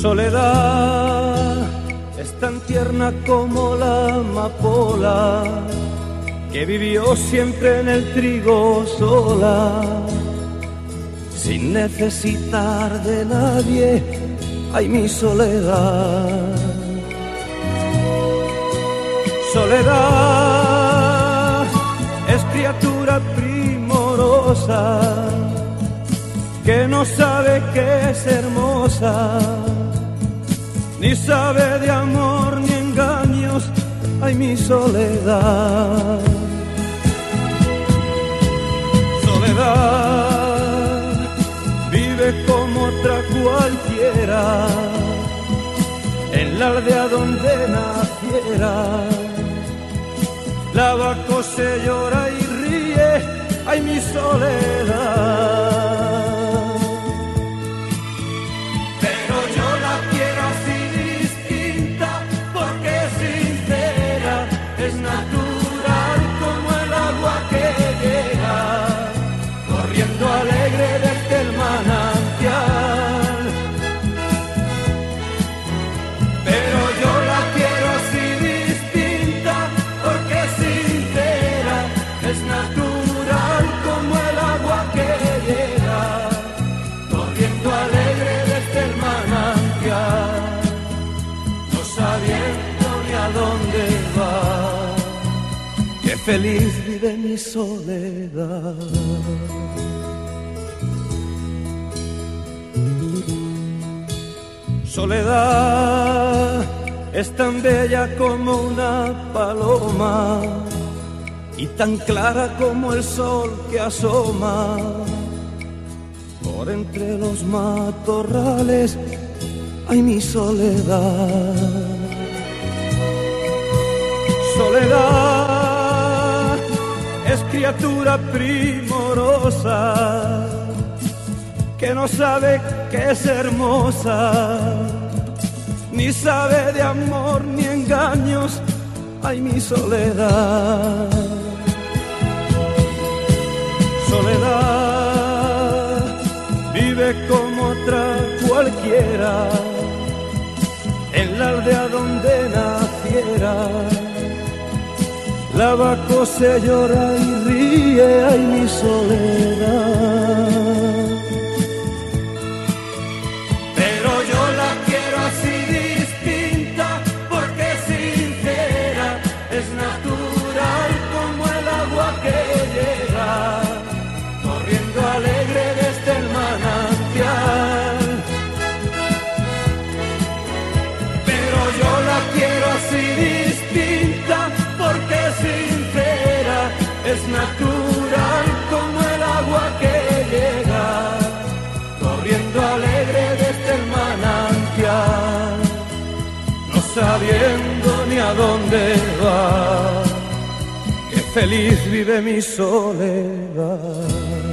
Soledad es tan tierna como la amapola, que vivió siempre en el trigo sola, sin necesitar de nadie. Ay, mi soledad. Soledad es criatura primorosa, que no sabe que es hermosa, ni sabe de amor ni engaños. Ay, mi soledad. Soledad vive como otra cualquiera, en la aldea donde naciera. Lava, cose, llora y ríe. Ay, mi soledad. Pero yo la quiero así distinta, porque es sincera, es natural como el agua que llega, corriendo alegre desde el manantial. Pero yo la quiero así distinta, porque es sincera, es natural como el agua que llega, corriendo alegre desde el manantial, no sabiendo ni a dónde va. Qué feliz vive mi soledad. Soledad es tan bella como una paloma y tan clara como el sol que asoma por entre los matorrales. Ay, mi soledad. Soledad es criatura primorosa, que no sabe que es hermosa, ni sabe de amor ni engaños. Ay, mi soledad. Soledad vive como otra cualquiera, en la aldea donde naciera. Lava, cose, llora y ríe. Ay, mi soledad. Es natural como el agua que llega, corriendo alegre desde el manantial, no sabiendo ni a dónde va. Qué feliz vive mi soledad.